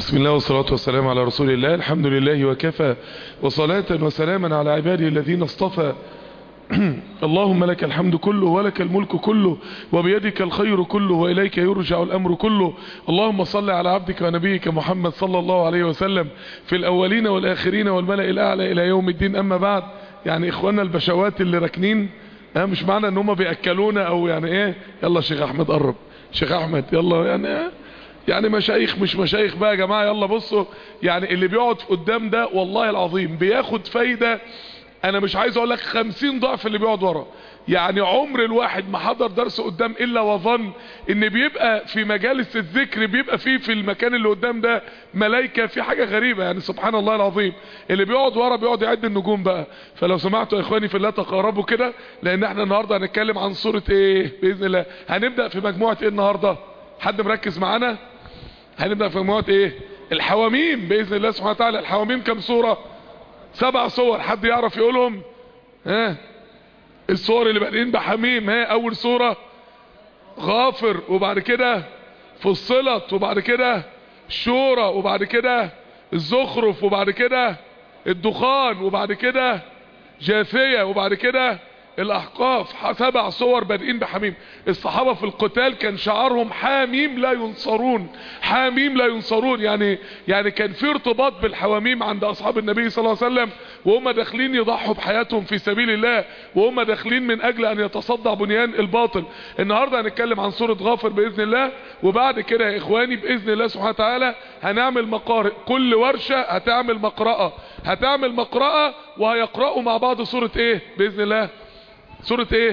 بسم الله والصلاة والسلام على رسول الله. الحمد لله وكفى، وصلاة وسلاما على عباده الذين اصطفى. اللهم لك الحمد كله ولك الملك كله وبيدك الخير كله وإليك يرجع الأمر كله. اللهم صل على عبدك ونبيك محمد صلى الله عليه وسلم في الأولين والآخرين والملأ الأعلى إلى يوم الدين. أما بعد، يعني إخواننا البشوات اللي راكنين، مش معنى ان هم بيأكلونا او يعني ايه، يلا شيخ احمد قرب، شيخ احمد يلا، يعني مشايخ مش مشايخ بقى يا جماعة. يلا بصوا، يعني اللي بيقعد قدام ده والله العظيم بياخد فايدة، انا مش عايز اقول لك 50 ضعف اللي بيقعد ورا. يعني عمر الواحد ما حضر درس قدام الا وظن ان بيبقى في مجالس الذكر، بيبقى فيه في المكان اللي قدام ده ملائكة، في حاجة غريبة يعني سبحان الله العظيم. اللي بيقعد ورا بيقعد يعد النجوم بقى. فلو سمعتوا يا اخواني في الله تقاربوا كده، لان احنا النهاردة هنتكلم عن سورة ايه باذن الله. هنبدأ في مجموعة ايه النهاردة؟ حد مركز معانا؟ هنبدأ في مجموعة ايه؟ الحواميم باذن الله سبحانه وتعالى. الحواميم كم سورة؟ 7 صور. حد يعرف يقولهم؟ الصور اللي بادئين بحميم. اول سورة غافر، وبعد كده فصلت، وبعد كده الشورى، وبعد كده الزخرف، وبعد كده الدخان، وبعد كده جاثية، وبعد كده الاحقاف. 7 صور بادئين بحميم. الصحابة في القتال كان شعارهم حاميم لا ينصرون، حاميم لا ينصرون. يعني كان في ارتباط بالحواميم عند اصحاب النبي صلى الله عليه وسلم، وهم داخلين يضحوا بحياتهم في سبيل الله، وهم داخلين من اجل ان يتصدع بنيان الباطل. النهاردة هنتكلم عن سورة غافر باذن الله، وبعد كده يا اخواني باذن الله سبحانه وتعالى هنعمل مقارئ. كل ورشة هتعمل مقرأة وهيقرأوا مع بعض سورة ايه باذن الله؟ سورة ايه؟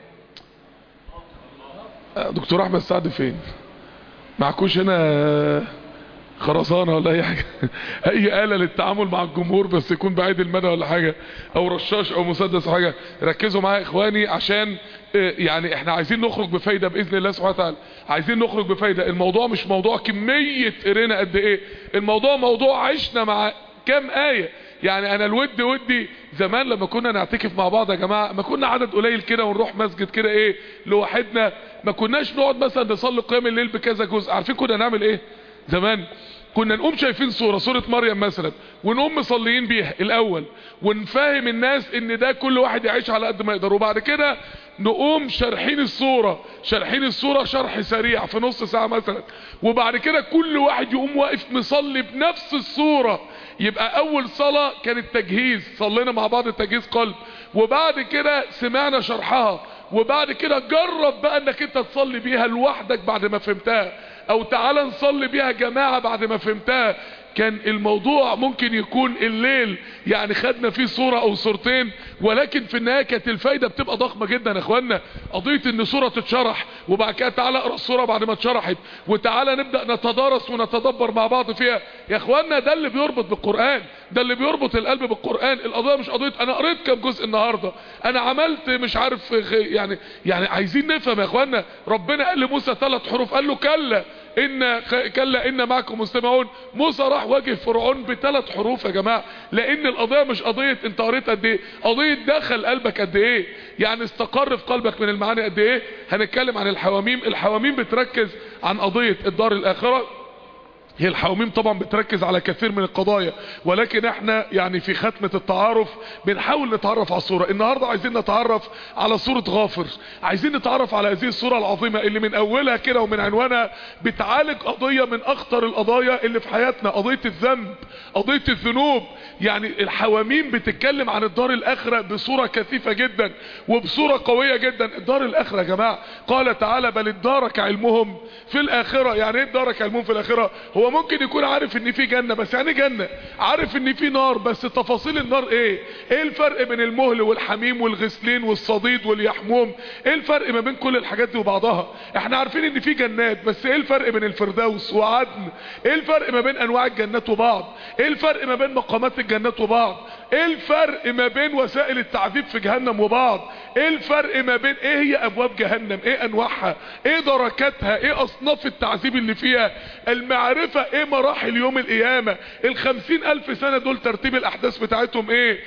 دكتور احمد سعد فين؟ معكوش هنا خرسانة ولا اي حاجة؟ اي آلة للتعامل مع الجمهور بس يكون بعيد المدى ولا حاجة، او رشاش او مسدس او حاجة. ركزوا معايا اخواني، عشان يعني احنا عايزين نخرج بفايدة باذن الله سبحانه وتعالى. عايزين نخرج بفايدة. الموضوع مش موضوع كمية قرينا قد ايه، الموضوع موضوع عشنا مع كام آية. يعني انا ودي زمان لما كنا نعتكف مع بعض يا جماعة، ما كنا عدد قليل كده ونروح مسجد كده ايه لوحدنا، ما كناش نقعد مثلا نصلي قيام الليل بكذا جزء. عارفين كنا نعمل ايه زمان؟ كنا نقوم شايفين سورة مريم مثلا، ونقوم مصليين بيها الاول، ونفهم الناس ان ده كل واحد يعيش على قد ما يقدر، وبعد كده نقوم شارحين السورة شرح سريع في نص ساعة مثلا، وبعد كده كل واحد يقوم واقف مصلي بنفس السورة. يبقى اول صلاة كانت تجهيز، صلينا مع بعض تجهيز قلب، وبعد كده سمعنا شرحها، وبعد كده جرب بقى انك انت تصلي بيها لوحدك بعد ما فهمتها، او تعالى نصلي بيها جماعة بعد ما فهمتها. كان الموضوع ممكن يكون الليل يعني خدنا فيه صورة او صورتين، ولكن في النهاية كانت الفايدة بتبقى ضخمة جدا يا اخوانا. قضية ان صورة تتشرح، وبعد كده تعالى اقرأ الصورة بعد ما اتشرحت، وتعالى نبدأ نتدارس ونتدبر مع بعض فيها. يا اخوانا ده اللي بيربط بالقرآن، ده اللي بيربط القلب بالقرآن. القضية مش قضية انا قريت كم جزء النهاردة، انا عملت مش عارف يعني عايزين نفهم يا اخوانا. ربنا قال لموسى 3 حروف، قال له كلا ان معكم مستمعون. موسى راح واجه فرعون ب3 حروف يا جماعة، لان القضية مش قضية انت قريت قد ايه، قضية دخل قلبك قد ايه، يعني استقر في قلبك من المعاني قد ايه. هنتكلم عن الحواميم. الحواميم بتركز عن قضية الدار الاخرة. هي الحواميم طبعا بتركز على كثير من القضايا، ولكن احنا يعني في ختمة التعارف بنحاول نتعرف على الصورة. النهاردة عايزين نتعرف على سورة غافر، عايزين نتعرف على هذه السورة العظيمة اللي من اولها كده ومن عنوانها بتعالج قضية من اخطر القضايا اللي في حياتنا، قضية الذنب، قضية الذنوب. يعني الحواميم بتتكلم عن الدار الاخرة بصورة كثيفة جدا وبصورة قوية جدا. الدار الاخرة يا جماعة قال تعالى بل ادارك علمهم في الاخرة. يعني ايه ادارك علمهم في الاخرة؟ هو ممكن يكون عارف ان في جنة، بس يعني جنة، عارف ان في نار، بس تفاصيل النار ايه الفرق بين المهل والحميم والغسلين والصديد واليحموم؟ ايه الفرق ما بين كل الحاجات دي وبعضها؟ احنا عارفين ان في جنات، بس ايه الفرق بين الفردوس وعدن؟ ايه الفرق ما بين انواع الجنات وبعض؟ ايه الفرق ما بين مقامات الجنات وبعض؟ ايه الفرق ما بين وسائل التعذيب في جهنم وبعض؟ ايه الفرق ما بين ايه هي ابواب جهنم، ايه انواعها، ايه دركاتها، ايه اصناف التعذيب اللي فيها، المعرفة ايه مراحل يوم القيامة، 50,000 سنة دول ترتيب الاحداث بتاعتهم ايه،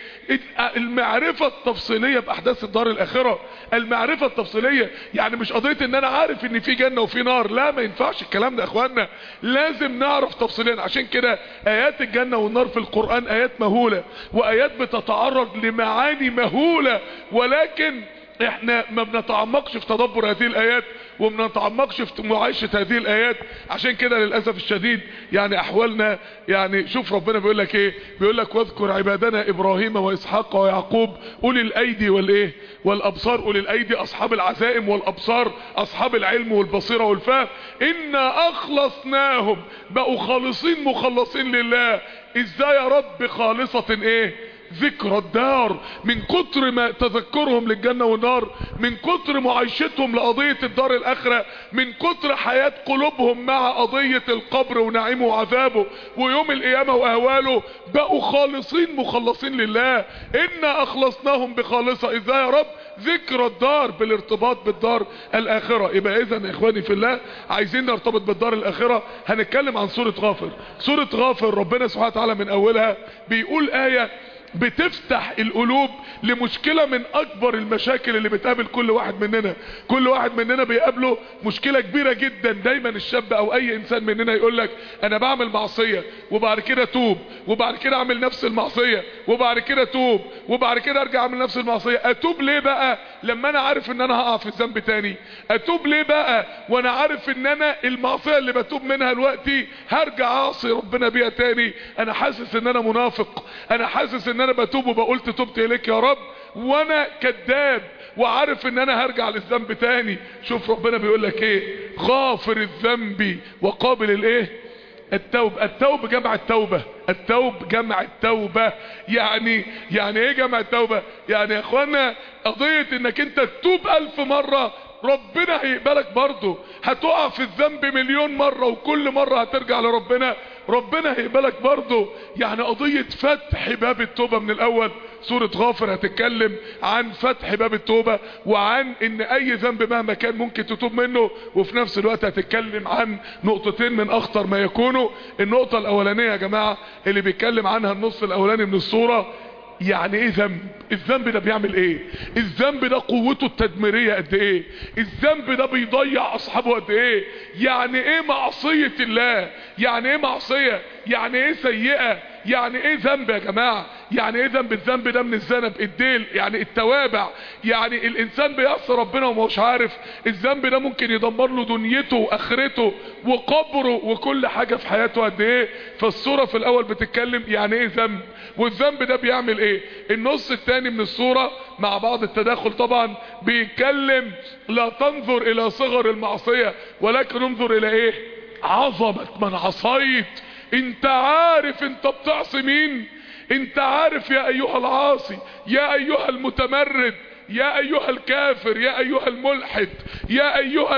المعرفة التفصيلية باحداث الدار الاخرة، المعرفة التفصيلية. يعني مش قضية ان انا عارف ان في جنة وفي نار، لا ما ينفعش الكلام ده يا اخوانا، لازم نعرف تفصيليا. عشان كده ايات الجنة والنار في القرآن ايات مهولة، وايات بتتعرض لمعاني مهولة، ولكن احنا ما بنتعمقش في تدبر هذه الايات وما بنتعمقش في معايشة هذه الايات. عشان كده للاسف الشديد يعني احوالنا، يعني شوف ربنا بيقول لك ايه، بيقول لك واذكر عبادنا ابراهيم واسحاق ويعقوب اولي الايدي والايه والابصار. اولي الايدي اصحاب العزائم، والابصار اصحاب العلم والبصيرة والفهم. انا اخلصناهم، بقوا خالصين مخلصين لله. ازاي يا رب؟ خالصة ايه؟ ذكرى الدار، من كتر ما تذكرهم للجنة والنار، من كتر معايشتهم لقضية الدار الاخرة، من كتر حياة قلوبهم مع قضية القبر ونعيمه وعذابه ويوم القيامة واهواله، بقوا خالصين مخلصين لله. انا اخلصناهم بخالصة. ازاي يا رب؟ ذكرى الدار، بالارتباط بالدار الاخرة. يبقى اذا يا اخواني في الله، عايزين نرتبط بالدار الاخرة. هنتكلم عن سورة غافر. سورة غافر ربنا سبحانه وتعالى من اولها بيقول آية بتفتح القلوب لمشكلة من اكبر المشاكل اللي بتقابل كل واحد مننا. كل واحد مننا بيقابله مشكلة كبيرة جدا. دايما الشاب او اي انسان مننا يقولك انا بعمل معصية وبعد كده توب، وبعد كده اعمل نفس المعصية، وبعد كده توب، وبعد كده ارجع اعمل نفس المعصية. اتوب ليه بقى لما انا عارف ان انا هقع في الذنب تاني؟ اتوب ليه بقى وانا عارف ان انا المعصية اللي بتوب منها دلوقتي هرجع اعصي ربنا بيها تاني؟ انا حاسس ان انا منافق، انا حاسس ان انا بتوب وبقول تبت اليك يا رب وانا كذاب، وعارف ان انا هرجع للذنب تاني. شوف ربنا بيقول لك ايه، غافر الذنب وقابل الايه؟ التوب. التوب جمع التوبة، التوب جمع التوبة. يعني ايه جمع التوبة؟ يعني يا اخوانا قضية انك انت تتوب 1000 مرة ربنا هيقبلك برضه. هتقع في الذنب 1,000,000 مرة وكل مرة هترجع لربنا ربنا هيقبلك برضه. يعني قضية فتح باب التوبة من الاول. سورة غافر هتتكلم عن فتح باب التوبة، وعن ان اي ذنب مهما كان ممكن تتوب منه، وفي نفس الوقت هتتكلم عن نقطتين من اخطر ما يكونوا. النقطة الاولانية يا جماعة اللي بيتكلم عنها النص الاولاني من السورة، يعني ايه ذنب؟ الذنب ده بيعمل ايه؟ الذنب ده قوته التدميرية قد ايه؟ الذنب ده بيضيع اصحابه قد ايه؟ يعني ايه معصية الله؟ يعني ايه معصية؟ يعني ايه سيئة؟ يعني ايه ذنب يا جماعة؟ يعني ايه ذنب؟ الذنب ده من الذنب الديل، يعني التوابع. يعني الانسان بيعصي ربنا ومش عارف. الذنب ده ممكن يدمر له دنيته واخرته وقبره وكل حاجة في حياته قد ايه. فالسورة في الاول بتتكلم يعني ايه ذنب، والذنب ده بيعمل ايه. النص الثاني من السورة مع بعض التداخل طبعا بيتكلم لا تنظر الى صغر المعصية ولكن انظر الى ايه؟ عظمة من عصيت. انت عارف انت بتعصي مين؟ انت عارف يا ايها العاصي، يا ايها المتمرد، يا ايها الكافر، يا ايها الملحد، يا ايها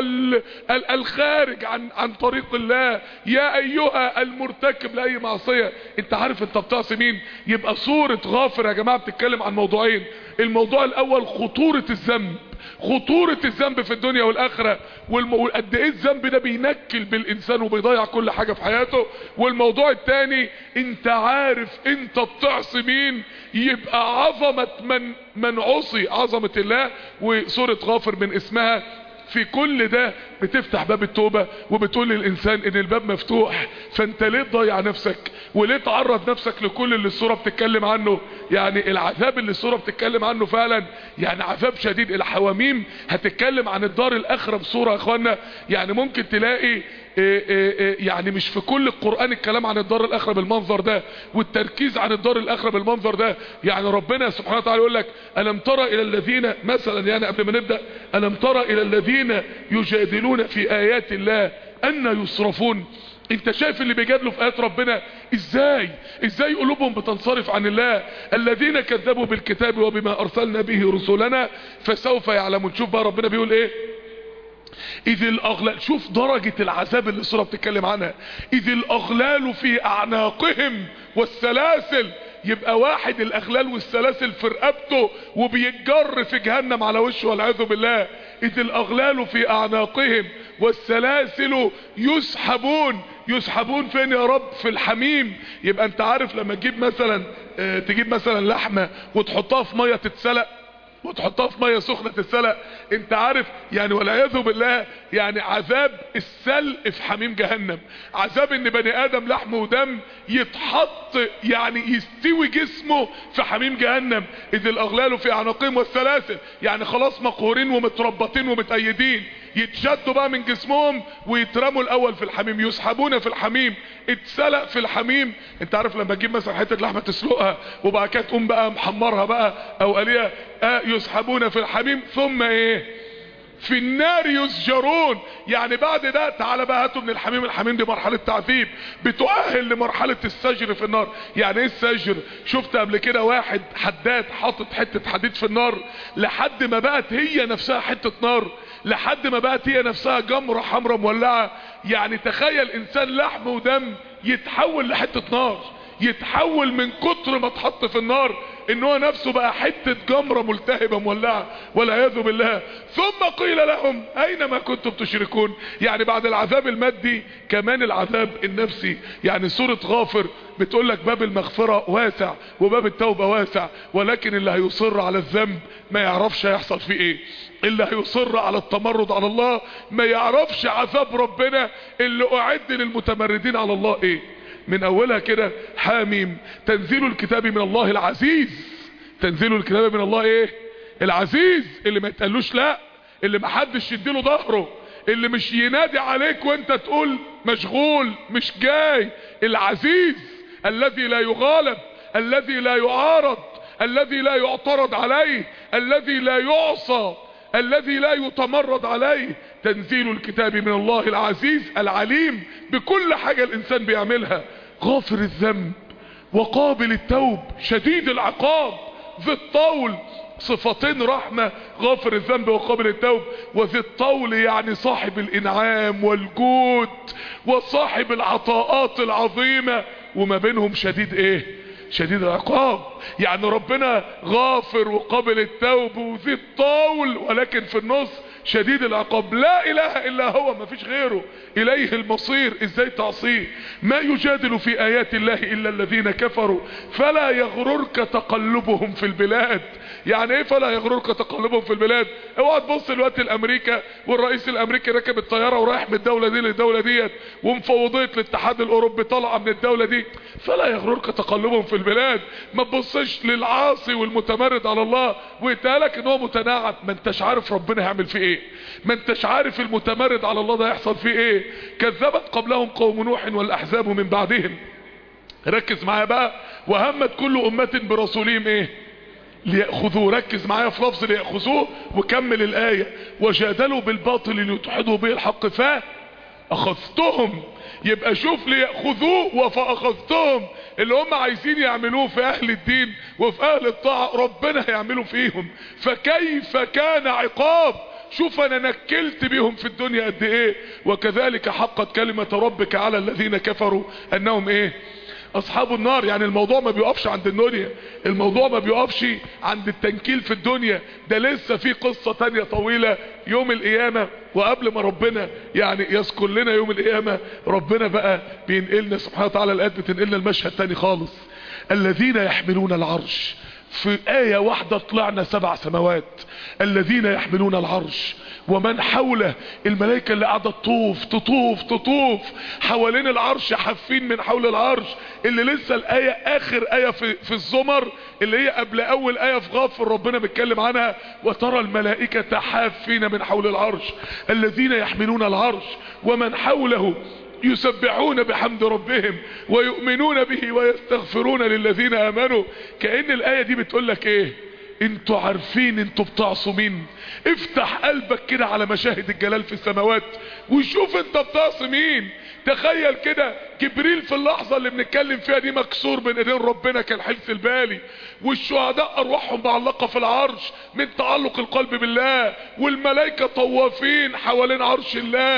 الخارج عن طريق الله، يا ايها المرتكب لاي معصية، انت عارف انت بتعصي مين؟ يبقى سورة غافر يا جماعة بتتكلم عن موضوعين. الموضوع الاول خطورة الذنب، خطورة الذنب في الدنيا والاخرة، وقد ايه الذنب ده بينكل بالانسان وبيضيع كل حاجة في حياته. والموضوع الثاني انت عارف انت بتعصي مين، يبقى عظمة من عصي، عظمة الله. وسورة غافر من اسمها في كل ده بتفتح باب التوبة وبتقول للإنسان ان الباب مفتوح. فانت ليه تضيع نفسك وليه تعرض نفسك لكل اللي السورة بتتكلم عنه؟ يعني العذاب اللي السورة بتتكلم عنه فعلا يعني عذاب شديد. الحواميم هتتكلم عن الدار الآخرة بصورة يا اخوانا. يعني ممكن تلاقي يعني مش في كل القرآن الكلام عن الدار الآخرة بالمنظر ده والتركيز عن الدار الآخرة بالمنظر ده. يعني ربنا سبحانه وتعالى يقول لك ألم ترى إلى الذين مثلا، يعني قبل ما نبدأ، ألم ترى إلى الذين يجادلون في آيات الله أن يصرفون. انت شايف اللي بيجادلوا في آيات ربنا ازاي قلوبهم بتنصرف عن الله؟ الذين كذبوا بالكتاب وبما أرسلنا به رسلنا فسوف يعلمون. شوف بقى ربنا بيقول ايه، إذ الأغلال. شوف درجة العذاب اللي السورة بتتكلم عنها. إذ الأغلال في أعناقهم والسلاسل يبقى واحد الاغلال والسلاسل في رقبته وبيتجر في جهنم على وشه والعياذ بالله. اذ الاغلال في اعناقهم والسلاسل يسحبون فين يا رب؟ في الحميم. يبقى انت عارف لما تجيب مثلا لحمة وتحطها في مية تتسلق وتحطها في مية سخنة تتسلق، انت عارف يعني والعياذ بالله يعني عذاب السلق في حميم جهنم، عذاب ان بني ادم لحم ودم يتحط يعني يستوي جسمه في حميم جهنم. اذ الاغلال في اعناقهم والسلاسل، يعني خلاص مقهورين ومتربطين ومتأيدين، يتشدوا بقى من جسمهم ويترموا الاول في الحميم، يسحبون في الحميم، اتسلق في الحميم. انت عارف لما تجيب مثلا حته لحمه تسلقها وبعد كده تقوم بقى محمرها بقى او قليها، يسحبون في الحميم ثم ايه؟ في النار يسجرون. يعني بعد ده تعالى بقى هاتوا من الحميم. الحميم دي مرحله تعذيب بتؤهل لمرحله السجر في النار. يعني ايه السجر؟ شفت قبل كده واحد حداد حاطط حته حديد في النار لحد ما بقت هي نفسها حته نار، لحد ما بقت هي نفسها جمره حمراء مولعه. يعني تخيل انسان لحم ودم يتحول لحته نار، يتحول من كتر ما اتحط في النار ان هو نفسه بقى حتة جمرة ملتهبة مولعة والعياذ بالله. ثم قيل لهم اين ما كنتم تشركون. يعني بعد العذاب المادي كمان العذاب النفسي. يعني سورة غافر بتقول لك باب المغفرة واسع وباب التوبة واسع، ولكن اللي هيصر على الذنب ما يعرفش هيحصل فيه ايه. اللي هيصر على التمرد على الله ما يعرفش عذاب ربنا اللي اعد للمتمردين على الله ايه. من اولها كده حاميم تنزيل الكتاب من الله العزيز. تنزيل الكتاب من الله ايه؟ العزيز، اللي ما يتقالوش لا، اللي ما حدش يديله ظهره، اللي مش ينادي عليك وانت تقول مشغول مش جاي. العزيز الذي لا يغالب، الذي لا يعارض، الذي لا يعترض عليه، الذي لا يعصى، الذي لا يتمرد عليه. تنزيل الكتاب من الله العزيز العليم بكل حاجة الانسان بيعملها. غافر الذنب وقابل التوب شديد العقاب ذي الطول. صفتين رحمة، غافر الذنب وقابل التوب. وذي الطول يعني صاحب الانعام والجود وصاحب العطاءات العظيمة، وما بينهم شديد ايه؟ شديد العقاب. يعني ربنا غافر وقابل التوب وذي الطول، ولكن في النص شديد العقاب. لا اله الا هو، ما فيش غيره، اليه المصير. ازاي تعصيه؟ ما يجادل في ايات الله الا الذين كفروا فلا يغررك تقلبهم في البلاد. يعني ايه فلا يغررك تقلبهم في البلاد؟ اوعى تبص الوقت الامريكا والرئيس الامريكي راكب الطياره ورايح من الدوله دي للدوله ديت، ومفوضيه الاتحاد الاوروبي طالعه من الدوله دي. فلا يغررك تقلبهم في البلاد. ما تبصش للعاصي والمتمرد على الله ويتقالك ان هو متناعم، ما انتش عارف ربنا هيعمل فيه ايه، ما انتش عارف المتمرد على الله ده هيحصل فيه ايه. كذبت قبلهم قوم نوح والاحزاب من بعدهم. ركز معايا بقى. وهمت كل امة برسولهم ايه؟ ليأخذوه. ركز معايا في لفظ ليأخذوه وكمل الآية. وجادلوا بالباطل ليدحضوا به الحق فأخذتهم. يبقى شوف ليأخذوه فأخذتهم. اللي هم عايزين يعملوه في اهل الدين وفي اهل الطاعة ربنا هيعملوا فيهم. فكيف كان عقاب. شوف انا نكلت بيهم في الدنيا قد ايه. وكذلك حقت كلمة ربك على الذين كفروا انهم ايه؟ اصحاب النار. يعني الموضوع ما بيقفش عند الدنيا، الموضوع ما بيقفش عند التنكيل في الدنيا، ده لسه في قصة تانية طويلة يوم القيامة. وقبل ما ربنا يعني يذكر لنا يوم القيامة، ربنا بقى بينقلنا سبحانه وتعالى الآيات بتنقلنا المشهد تاني خالص. الذين يحملون العرش. في آية واحدة طلعنا 7 سماوات. الذين يحملون العرش ومن حوله. الملائكة اللي قاعدة تطوف حوالين العرش، حافين من حول العرش. اللي لسه الآية آخر آية في الزمر اللي هي قبل أول آية في غافر ربنا بيتكلم عنها. وترى الملائكة حافين من حول العرش. الذين يحملون العرش ومن حوله يسبحون بحمد ربهم ويؤمنون به ويستغفرون للذين آمنوا. كأن الآية دي بتقول لك ايه؟ انتوا عارفين انتوا بتعصوا مين؟ افتح قلبك كده على مشاهد الجلال في السماوات وشوف انت بتعصي مين. تخيل كده جبريل في اللحظة اللي بنتكلم فيها دي مكسور بين ايدين ربنا كالحلس البالي، والشهداء ارواحهم معلقة في العرش من تعلق القلب بالله، والملائكة طوافين حوالين عرش الله،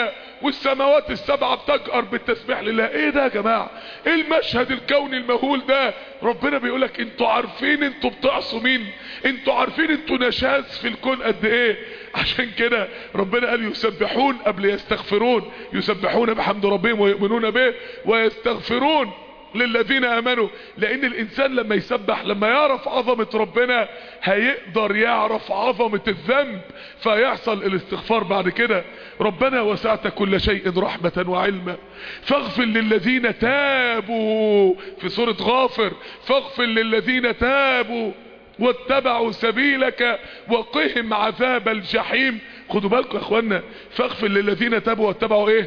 والسماوات السبعة بتجأر بالتسبيح لله. ايه ده يا جماعة؟ ايه المشهد الكوني المهول ده؟ ربنا بيقولك انتوا عارفين انتوا بتعصوا مين؟ انتوا عارفين انتوا نشاز في الكون قد ايه؟ عشان كده ربنا قال يسبحون قبل يستغفرون، يسبحون بحمد ربهم ويؤمنون به ويستغفرون للذين امنوا. لان الانسان لما يسبح، لما يعرف عظمة ربنا، هيقدر يعرف عظمة الذنب، فيحصل الاستغفار بعد كده. ربنا وسعت كل شيء رحمة وعلما فاغفر للذين تابوا، في سورة غافر، فاغفر للذين تابوا واتبعوا سبيلك وقهم عذاب الجحيم. خدوا بالكم يا اخوانا، فاغفر للذين تابوا واتبعوا ايه؟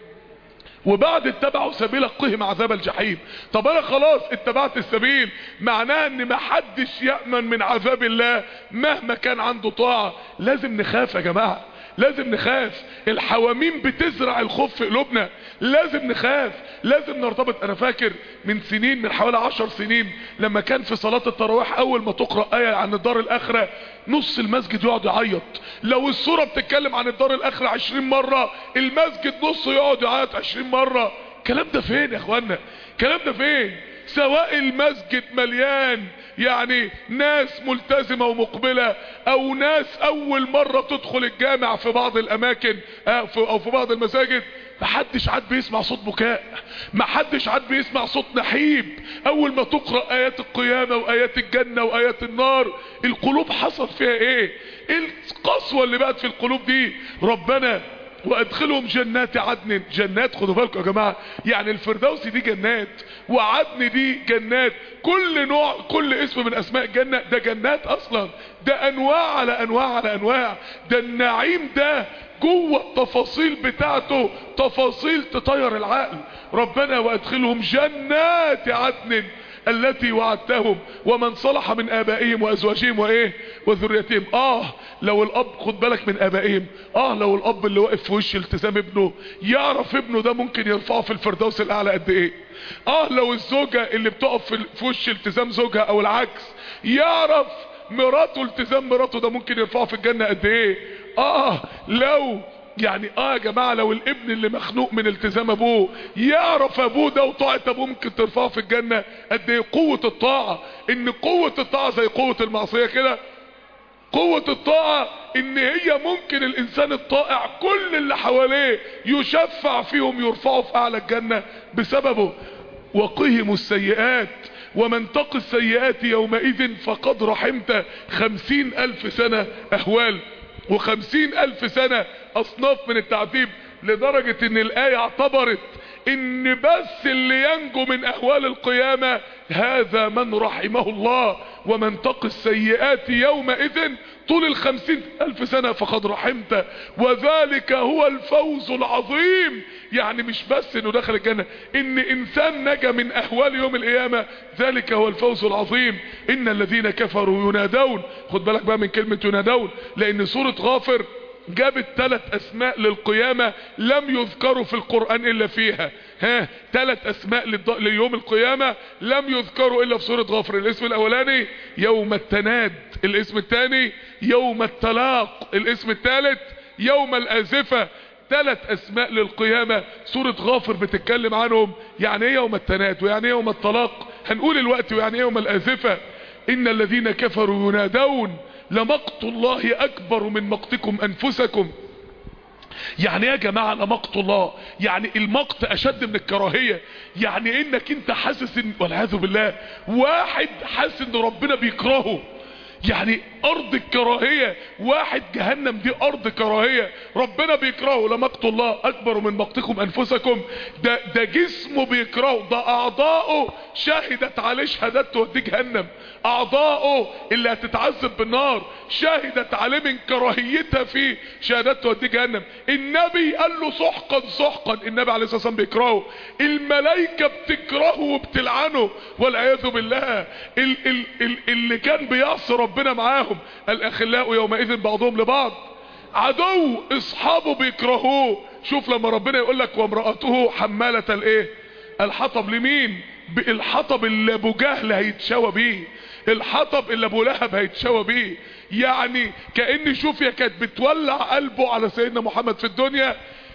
وبعد اتبعوا سبيلك قهم عذاب الجحيم. طب انا خلاص اتبعت السبيل، معناه ان محدش يأمن من عذاب الله مهما كان عنده طاعة. لازم نخاف يا جماعة، لازم نخاف. الحواميم بتزرع الخوف في قلوبنا، لازم نخاف، لازم نرتبط. انا فاكر من سنين، من حوالي 10 سنين، لما كان في صلاة التراويح اول ما تقرأ آية عن الدار الاخرة نص المسجد يقعد يعيط. لو السورة بتتكلم عن الدار الاخرة 20 مرة، المسجد نصه يقعد يعيط 20 مرة. الكلام ده فين يا اخوانا؟ الكلام ده فين؟ سواء المسجد مليان يعني ناس ملتزمة ومقبلة، او ناس اول مرة تدخل الجامع في بعض الاماكن او في بعض المساجد، محدش عاد بيسمع صوت بكاء، محدش عاد بيسمع صوت نحيب. اول ما تقرأ ايات القيامة وايات الجنة وايات النار، القلوب حصل فيها ايه؟ ايه القسوة اللي بقت في القلوب دي؟ ربنا وادخلهم جنات عدن. جنات، خدوا بالكم يا جماعة، يعني الفردوس دي جنات، وعدن دي جنات. كل نوع، كل اسم من اسماء الجنة ده جنات اصلا، ده انواع على انواع على انواع. ده النعيم ده جوه التفاصيل بتاعته تفاصيل تطير العقل. ربنا وادخلهم جنات عدن التي وعدتهم ومن صلح من ابائهم وازواجهم وايه وذريتهم. لو الاب، خد بالك من ابائهم، لو الاب اللي واقف في وش التزام ابنه يعرف ابنه ده ممكن يرفعه في الفردوس الاعلى قد ايه. لو الزوجة اللي بتقف في وش التزام زوجها او العكس يعرف مراته التزام مراته ده ممكن يرفعه في الجنة قد ايه. لو يعني يا جماعة، لو الابن اللي مخنوق من التزام ابوه يعرف ابوه ده وطاعة ابوه ممكن ترفعه في الجنة قد ايه. قوة الطاعة، ان قوة الطاعة زي قوة المعصية كده. قوة الطاعة ان هي ممكن الانسان الطائع كل اللي حواليه يشفع فيهم يرفعوا في اعلى الجنة بسببه. وقهم السيئات ومن تق السيئات يومئذ فقد رحمت. 50,000 سنة اهوال و50,000 سنة اصناف من التعذيب، لدرجة ان الآية اعتبرت ان بس اللي ينجو من اهوال القيامة هذا من رحمه الله. ومن تق السيئات يومئذ طول 50,000 سنة فقد رحمت وذلك هو الفوز العظيم. يعني مش بس انه دخل الجنة، ان انسان نجا من اهوال يوم القيامة، ذلك هو الفوز العظيم. ان الذين كفروا ينادون. خد بالك بقى من كلمة ينادون، لان سورة غافر جابت 3 اسماء للقيامة لم يذكروا في القرآن الا فيها. 3 اسماء ليوم القيامة لم يذكروا الا في سورة غافر. الاسم الاولاني يوم التناد، الاسم الثاني يوم التلاق، الاسم الثالث يوم الازفة. 3 اسماء للقيامة سورة غافر بتتكلم عنهم. يعني ايه يوم التناد، ويعني ايه يوم الطلاق، هنقول الوقت، ويعني ايه يوم الازفة. ان الذين كفروا ينادون لمقت الله اكبر من مقتكم انفسكم. يعني ايه يا جماعة لمقت الله؟ يعني المقت اشد من الكراهية. يعني انك انت حاسس ان، والعياذ بالله، واحد حاسس ان ربنا بيكرهه، يعني ارض الكراهية. واحد جهنم دي ارض كراهية ربنا بيكرهه. لمقت الله اكبر من مقتكم انفسكم. ده جسمه بيكرهه، ده اعضاؤه شهدت عليه شهادات توديه جهنم. اعضاؤه اللي هتتعذب بالنار شهدت عليه من كراهيتها فيه شهادات توديه جهنم. النبي قال له سحقا سحقا، النبي عليه الصلاة والسلام بيكرهه. الملائكة بتكرهه وبتلعنه والعياذ بالله. اللي كان بيعصي ربنا معاهم، الاخلاء يومئذ بعضهم لبعض عدو، اصحابه بيكرهوه. شوف لما ربنا يقول لك وامرأته حمالة الايه، الحطب. لمين؟ الحطب اللي ابو جهل هيتشوى بيه، الحطب اللي ابو لهب هيتشوى بيه. يعني كأن شوفيا كانت بتولع قلبه على سيدنا محمد في الدنيا،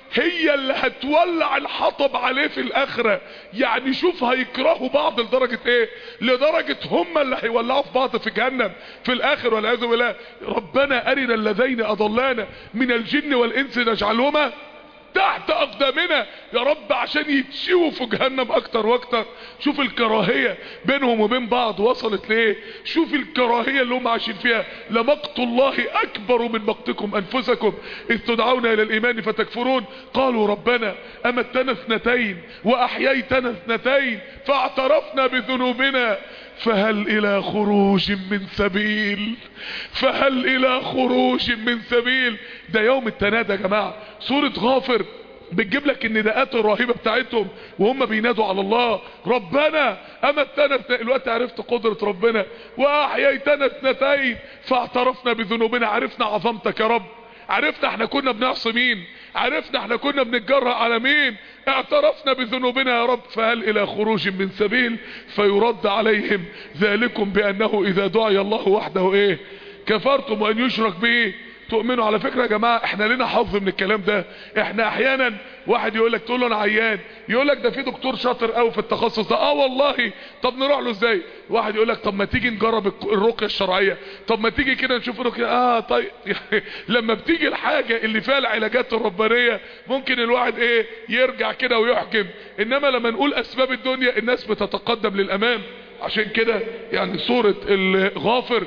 هي اللي هتولع الحطب عليه في الاخرة. يعني شوف هيكرهوا بعض لدرجة ايه، لدرجة هم اللي هيولعوا في بعض في جهنم في الاخر والعياذ بالله. ربنا ارنا الذين اضلانا من الجن والانس نجعلهما تحت اقدامنا يا رب، عشان يتشووا في جهنم اكتر واكتر. شوف الكراهية بينهم وبين بعض وصلت ليه، شوف الكراهية اللي هم عايشين فيها. لمقت الله اكبر من مقتكم انفسكم اذ تدعون الى الايمان فتكفرون. قالوا ربنا امتنا اثنتين واحييتنا اثنتين فاعترفنا بذنوبنا فهل الى خروج من سبيل، فهل الى خروج من سبيل. ده يوم التنادى يا جماعة. سورة غافر بتجيب لك النداءات الرهيبة بتاعتهم وهم بينادوا على الله. ربنا امتنا الوقت عرفت قدرة ربنا، واحييتنا اثنتين فاعترفنا بذنوبنا. عرفنا عظمتك يا رب، عرفنا احنا كنا بنعصي مين، عرفنا احنا كنا بنتجرأ على مين، اعترفنا بذنوبنا يا رب. فهل الى خروج من سبيل. فيرد عليهم ذلكم بانه اذا دعي الله وحده ايه كفرتم وان يشرك به تؤمنوا. على فكرة يا جماعة احنا لنا حظ من الكلام ده. احنا احيانا واحد يقول لك، تقول له انا عيان، يقول لك ده في دكتور شاطر قوي في التخصص ده. والله. طب نروح له ازاي؟ واحد يقول لك طب ما تيجي نجرب الرقية الشرعية، طب ما تيجي كده نشوف الرقية. طيب لما بتيجي الحاجة اللي فيها العلاجات الربانية ممكن الواحد ايه يرجع كده ويحكم. انما لما نقول اسباب الدنيا الناس بتتقدم للامام. عشان كده يعني سورة الغافر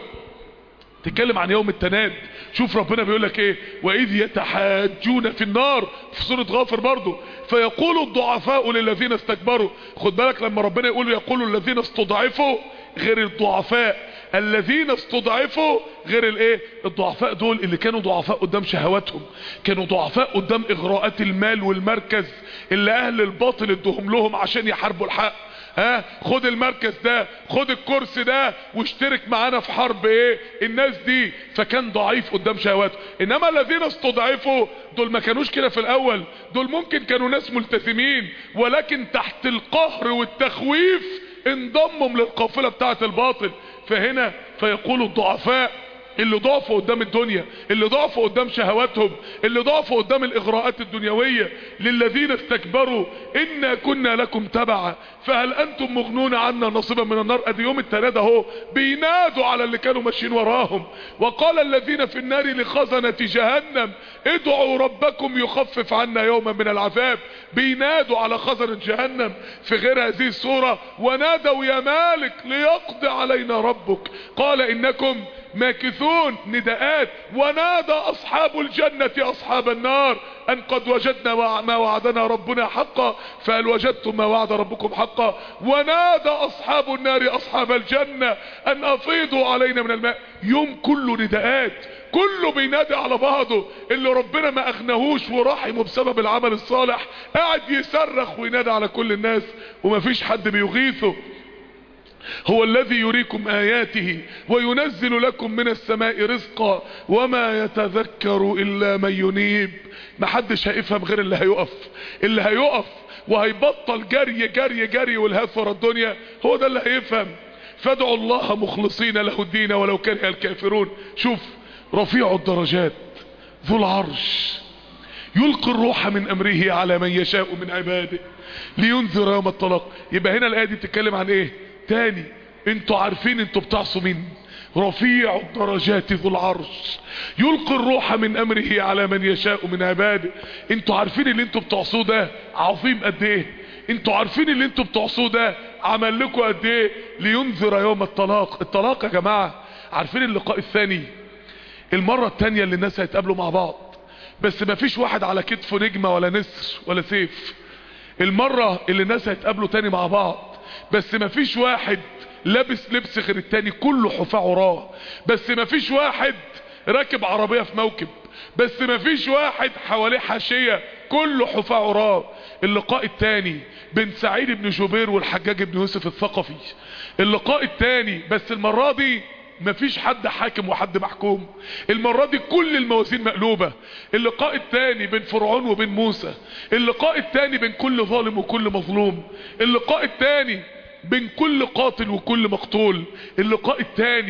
تتكلم عن يوم التناد. شوف ربنا بيقول لك ايه، واذ يتحاجون في النار في سورة غافر برضو فيقول الضعفاء للذين استكبروا. خد بالك لما ربنا يقول الذين استضعفوا غير الضعفاء، الذين استضعفوا غير الايه، الضعفاء دول اللي كانوا ضعفاء قدام شهواتهم، كانوا ضعفاء قدام اغراءات المال والمركز اللي اهل الباطل ادوهم لهم عشان يحاربوا الحق. خد المركز ده، خد الكرسي ده واشترك معانا في حرب ايه الناس دي. فكان ضعيف قدام شهواته. انما الذين استضعفوا دول ما كانوش كده في الاول، دول ممكن كانوا ناس ملتزمين ولكن تحت القهر والتخويف انضموا للقافلة بتاعة الباطل. فهنا فيقول الضعفاء اللي ضعفوا قدام الدنيا، اللي ضعفوا قدام شهواتهم، اللي ضعفوا قدام الاغراءات الدنيوية، للذين استكبروا انا كنا لكم تبعا فهل انتم مغنون عنا نصيبا من النار. ادي يوم التنادى اهو بينادوا على اللي كانوا ماشيين وراهم. وقال الذين في النار لخزنة جهنم ادعوا ربكم يخفف عنا يوما من العذاب. بينادوا على خزنة جهنم. في غير هذه السورة ونادوا يا مالك ليقضي علينا ربك قال انكم ماكثون. نداءات. ونادى اصحاب الجنة اصحاب النار ان قد وجدنا ما وعدنا ربنا حقا فهل وجدتم ما وعد ربكم حقا. ونادى اصحاب النار اصحاب الجنة ان افيضوا علينا من الماء. يوم كله نداءات، كله بينادي على بعضه. اللي ربنا ما اغنهوش ورحمه بسبب العمل الصالح قاعد يصرخ وينادي على كل الناس ومفيش حد بيغيثه. هو الذي يريكم آياته وينزل لكم من السماء رزقا وما يتذكر إلا من ينيب. محدش هيفهم غير اللي هيقف، اللي هيقف وهيبطل جري جري جري والهاف ورا الدنيا، هو ده اللي هيفهم. فادعوا الله مخلصين له الدين ولو كره الكافرون. شوف رفيع الدرجات ذو العرش يلقي الروح من امره على من يشاء من عباده لينذر يوم الطلاق. يبقى هنا الآية دي بتتكلم عن ايه تاني؟ انتوا عارفين انتوا بتعصوا مين؟ رفيع الدرجات ذو العرش يلقي الروح من امره على من يشاء من عباده. انتوا عارفين اللي انتوا بتعصوه ده عظيم قد ايه؟ انتوا عارفين اللي انتوا بتعصوه ده عمل لكم قد ايه؟ لينذر يوم الطلاق. الطلاق يا جماعة عارفين اللقاء الثاني، المرة التانية اللي الناس هيتقابلوا مع بعض بس ما فيش واحد على كتفه نجمة ولا نسر ولا سيف. المرة اللي الناس هيتقابلوا تاني مع بعض بس ما فيش واحد لابس لبس غير التاني، كله حفاة عراه. بس ما فيش واحد راكب عربية في موكب، بس ما فيش واحد حواليه حاشية، كله حفاة عراه. اللقاء التاني بين سعيد بن جبير والحجاج بن يوسف الثقفي. اللقاء التاني بس المرة دي مفيش حد حاكم وحد محكوم، المرة دي كل الموازين مقلوبة. اللقاء التاني بين فرعون وبين موسى. اللقاء التاني بين كل ظالم وكل مظلوم. اللقاء التاني بين كل قاتل وكل مقتول. اللقاء التاني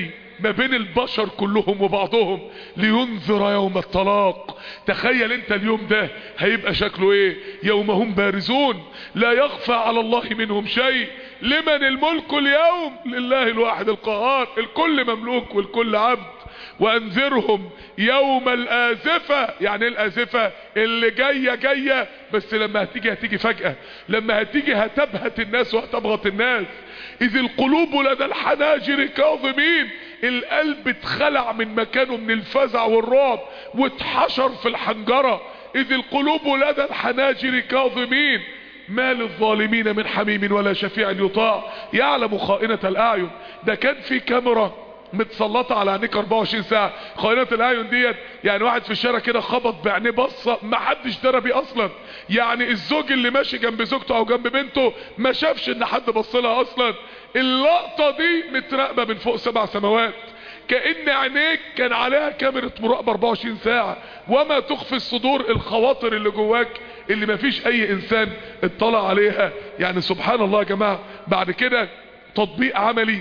ما بين البشر كلهم وبعضهم لينذر يوم الطلاق. تخيل انت اليوم ده هيبقى شكله ايه؟ يوم هم بارزون لا يخفى على الله منهم شيء. لمن الملك اليوم؟ لله الواحد القهار، الكل مملوك والكل عبد. وانذرهم يوم الآزفة. يعني الآزفة اللي جاية بس لما هتيجي فجأة، لما هتيجي هتبهت الناس وهتبغت الناس. اذ القلوب لدى الحناجر كاظمين، القلب اتخلع من مكانه من الفزع والرعب واتحشر في الحنجرة. اذ القلوب لدى الحناجر كاظمين ما للظالمين من حميم ولا شفيع يطاع يعلم خائنة الأعين. ده كان في كاميرا متسلطة على عينيك 24 ساعة. خائنة الأعين ديت يعني واحد في الشارع كده خبط بعينيه بصة ما حدش درى بيه اصلا. يعني الزوج اللي ماشي جنب زوجته او جنب بنته ما شافش ان حد بص لها اصلا. اللقطة دي متراقبة من فوق 7 سماوات، كأن عينيك كان عليها كاميرا مراقبة 24 ساعة. وما تخفي الصدور، الخواطر اللي جواك اللي ما فيش اي انسان اطلع عليها. يعني سبحان الله يا جماعة. بعد كده تطبيق عملي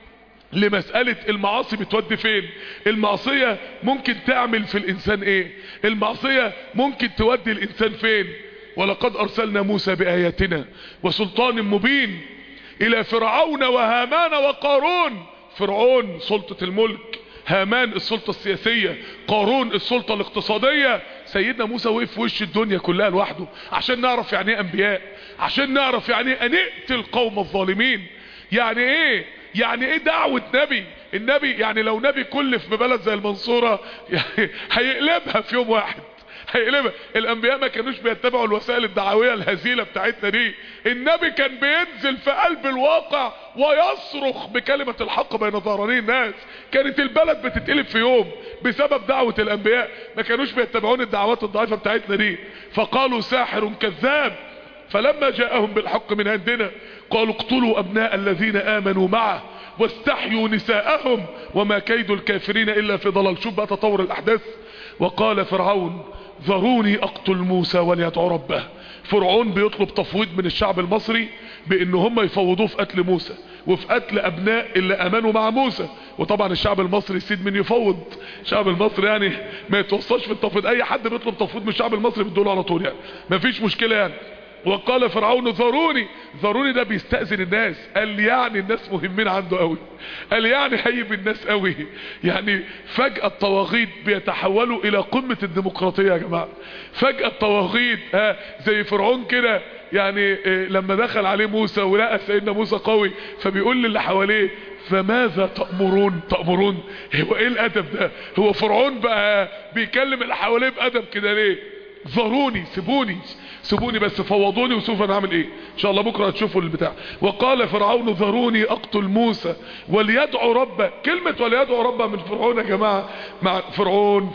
لمسألة المعاصي بتودي فين. المعصية ممكن تعمل في الانسان ايه؟ المعصية ممكن تودي الانسان فين؟ ولقد ارسلنا موسى بآياتنا وسلطان مبين الى فرعون وهامان وقارون. فرعون سلطة الملك، هامان السلطة السياسية، قارون السلطة الاقتصادية. سيدنا موسى وقف في وش الدنيا كلها لوحده عشان نعرف يعني ايه انبياء، عشان نعرف يعني ايه نقتل قوم الظالمين. يعني ايه دعوة نبي. النبي يعني لو نبي كلف ببلد زي المنصورة يعني هيقلبها في يوم واحد، هيقلبها. الانبياء ما كانوش بيتبعوا الوسائل الدعوية الهزيلة بتاعتنا دي. النبي كان بينزل في قلب الواقع ويصرخ بكلمة الحق بين ظهراني الناس. كانت البلد بتتقلب في يوم بسبب دعوة الانبياء. ما كانوش بيتبعون الدعوات الضعيفة بتاعتنا دي. فقالوا ساحر كذاب. فلما جاءهم بالحق من عندنا قالوا اقتلوا ابناء الذين امنوا معه واستحيوا نساءهم وما كيد الكافرين الا في ضلال. شوف بقى تطور الاحداث. وقال فرعون ذروني اقتل موسى وليدعو ربه. فرعون بيطلب تفويض من الشعب المصري بان هم يفوضوه في قتل موسى وفي قتل ابناء اللي امنوا مع موسى. وطبعا الشعب المصري يسيد من يفوض. الشعب المصري يعني ما يتوصلش في التفويض. اي حد بيطلب تفويض من الشعب المصري بيدوله على طول، يعني ما فيش مشكلة يعني. وقال فرعون ذروني ده بيستأذن الناس. قال يعني الناس مهمين عنده قوي، قال يعني هيب الناس قوي. يعني فجأة الطواغيت بيتحولوا الى قمة الديمقراطية يا جماعة. فجأة الطواغيت زي فرعون كده. يعني لما دخل عليه موسى ولقى سيدنا موسى قوي فبيقول للي حواليه فماذا تأمرون. هو ايه الادب ده؟ هو فرعون بقى بيكلم اللي حواليه بادب كده ليه؟ ذروني، سيبوني بس فوضوني وشوف انا هعمل ايه. ان شاء الله بكره هتشوفوا البتاع. وقال فرعون ذروني اقتل موسى وليدعو ربه. كلمه وليدعو ربه من فرعون يا جماعه. مع فرعون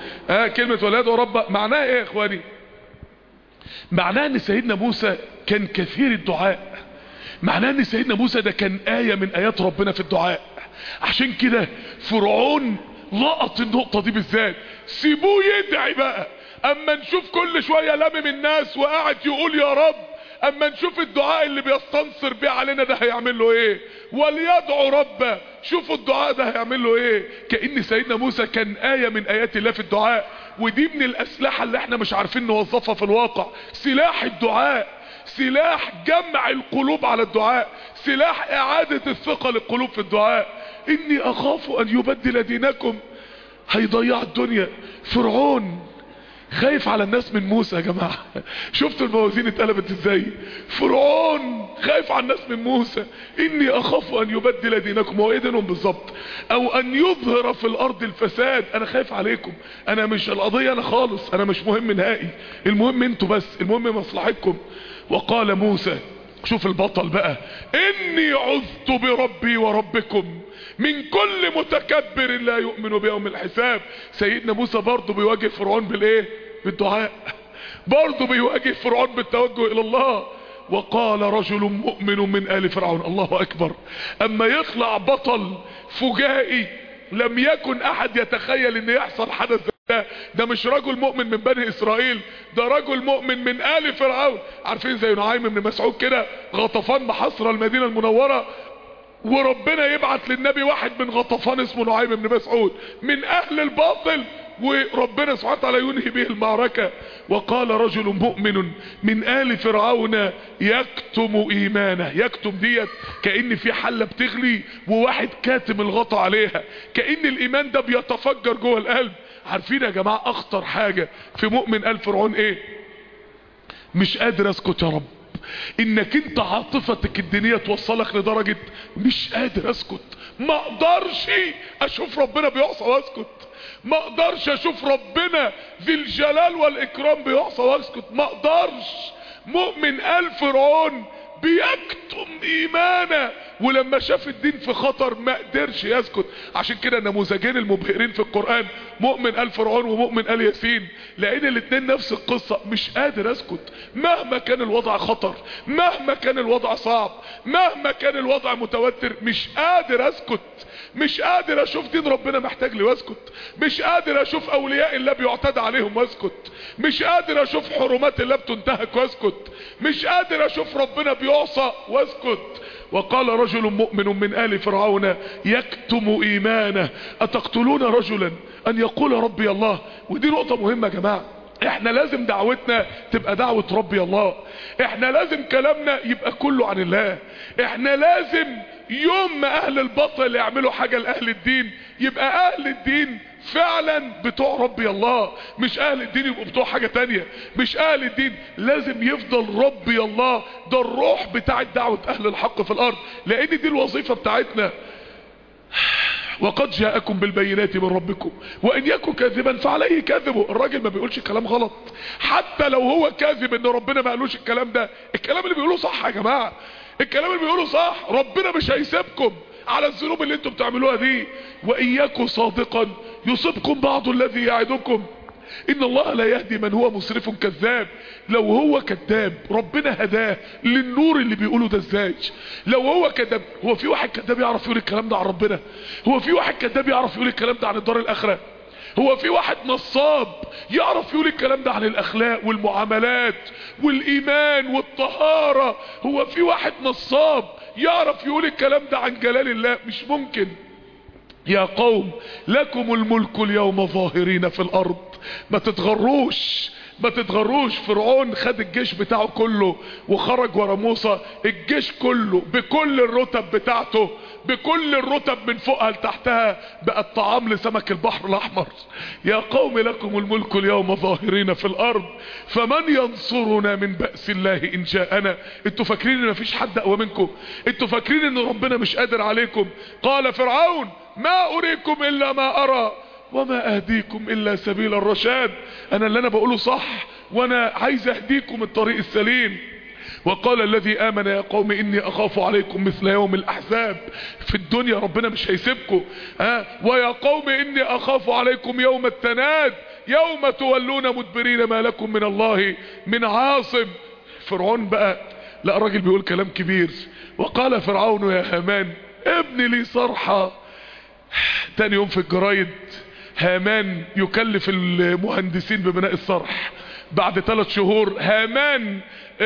كلمه وليدعو ربه معناها ايه يا اخواني؟ معناها ان سيدنا موسى كان كثير الدعاء. معناه ان سيدنا موسى ده كان آية من آيات ربنا في الدعاء. عشان كده فرعون لقط النقطة دي بالذات. سيبوه يدعي بقى. اما نشوف كل شوية لامم الناس وقاعد يقول يا رب، اما نشوف الدعاء اللي بيستنصر بيه علينا ده هيعمل له ايه. وليدعو ربه، شوفوا الدعاء ده هيعمل له ايه. كأن سيدنا موسى كان آية من آيات الله في الدعاء. ودي من الأسلحة اللي احنا مش عارفين نوظفها في الواقع. سلاح الدعاء، سلاح جمع القلوب على الدعاء، سلاح اعادة الثقة للقلوب في الدعاء. اني اخاف ان يبدل دينكم. هيضيع الدنيا. فرعون خايف على الناس من موسى يا جماعة. شفتوا الموازين اتقلبت ازاي؟ فرعون خايف على الناس من موسى. اني اخاف ان يبدل دينكم. هو ايه دينهم بالظبط؟ او ان يظهر في الارض الفساد. انا خايف عليكم، انا مش القضية انا خالص، انا مش مهم نهائي، المهم انتوا بس، المهم مصلحتكم. وقال موسى، شوف البطل بقى، اني عذت بربي وربكم من كل متكبر لا يؤمن بيوم الحساب. سيدنا موسى برضه بيواجه فرعون بالايه؟ بالدعاء. برضه بيواجه فرعون بالتوجه الى الله. وقال رجل مؤمن من آل فرعون. الله اكبر. اما يطلع بطل فجائي لم يكن احد يتخيل ان يحصل حدث ده مش رجل مؤمن من بني اسرائيل، ده رجل مؤمن من آل فرعون. عارفين زي نعيم بن مسعود كده، غطفان محاصرة المدينة المنورة، وربنا يبعت للنبي واحد من غطفان اسمه نعيم بن مسعود من اهل الباطل، وربنا سبحانه وتعالى ينهي به المعركة. وقال رجل مؤمن من آل فرعون يكتم ايمانه. يكتم ديت كأن في حلة بتغلي وواحد كاتم الغطا عليها، كأن الايمان ده بيتفجر جوه القلب. عارفين يا جماعة اخطر حاجة في مؤمن آل فرعون ايه؟ مش قادر اسكت يا رب. انك انت عاطفتك الدينية توصلك لدرجة مش قادر اسكت، ما اقدرش اشوف ربنا بيعصى واسكت، ما اقدرش اشوف ربنا ذي الجلال والاكرام بيعصى واسكت، ما اقدرش. مؤمن آل فرعون بيكتم ايمانه، ولما شاف الدين في خطر ما قدرش يسكت. عشان كده النموذجين المبهرين في القرآن مؤمن آل فرعون ومؤمن آل ياسين، لان الاتنين نفس القصة. مش قادر اسكت مهما كان الوضع خطر، مهما كان الوضع صعب، مهما كان الوضع متوتر، مش قادر اسكت. مش قادر اشوف دين ربنا محتاج لي واسكت، مش قادر اشوف اولياء الله بيعتدى عليهم واسكت، مش قادر اشوف حرمات الله بتنتهك واسكت، مش قادر اشوف ربنا بيعصى واسكت. وقال رجل مؤمن من آل فرعون يكتم ايمانه اتقتلون رجلا ان يقول ربي الله. ودي نقطة مهمة يا جماعة. احنا لازم دعوتنا تبقى دعوة ربي الله، احنا لازم كلامنا يبقى كله عن الله، احنا لازم يوم ما اهل الباطل يعملوا حاجة لاهل الدين يبقى اهل الدين فعلا بتوع ربي الله، مش اهل الدين يبقوا بتوع حاجة تانية. مش اهل الدين، لازم يفضل ربي الله ده الروح بتاع دعوة اهل الحق في الارض، لان دي الوظيفة بتاعتنا. وقد جاءكم بالبينات من ربكم وان يكن كاذبا فعليه كذبه. الراجل ما بيقولش كلام غلط، حتى لو هو كاذب ان ربنا ما قالوش الكلام ده، الكلام اللي بيقوله صح يا جماعة، الكلام اللي بيقوله صح. ربنا مش هيسيبكم على الذنوب اللي انتم بتعملوها دي. وان يكن صادقا يصبكم بعض الذي يعدكم ان الله لا يهدي من هو مسرف كذاب. لو هو كذاب ربنا هداه للنور اللي بيقوله ده ازاي؟ لو هو كذاب، هو في واحد كذاب يعرف يقول الكلام ده عن ربنا؟ هو في واحد كذاب يعرف يقول الكلام ده عن الدار الاخره؟ هو في واحد نصاب يعرف يقول الكلام ده عن الاخلاق والمعاملات والايمان والطهارة؟ هو في واحد نصاب يعرف يقول الكلام ده عن جلال الله؟ مش ممكن. يا قوم لكم الملك اليوم ظاهرين في الارض. ما تتغروش، ما تتغروش. فرعون خد الجيش بتاعه كله وخرج ورا موسى، الجيش كله بكل الرتب بتاعته، بكل الرتب من فوقها لتحتها، بقى طعام لسمك البحر الاحمر. يا قوم لكم الملك اليوم ظاهرين في الارض فمن ينصرنا من بأس الله ان جاءنا. انتوا فاكرين ان مفيش حد اقوى منكم؟ انتوا فاكرين ان ربنا مش قادر عليكم؟ قال فرعون ما اريكم الا ما ارى وما اهديكم الا سبيل الرشاد. انا اللي انا بقوله صح، وانا عايز اهديكم الطريق السليم. وقال الذي امن يا قوم اني اخاف عليكم مثل يوم الاحزاب. في الدنيا ربنا مش هيسيبكم. ويا قوم اني اخاف عليكم يوم التناد يوم تولون مدبرين ما لكم من الله من عاصم. فرعون بقى لا، الراجل بيقول كلام كبير. وقال فرعون يا هامان ابني لي صرحة. تاني يوم في الجرايد هامان يكلف المهندسين ببناء الصرح. بعد 3 شهور هامان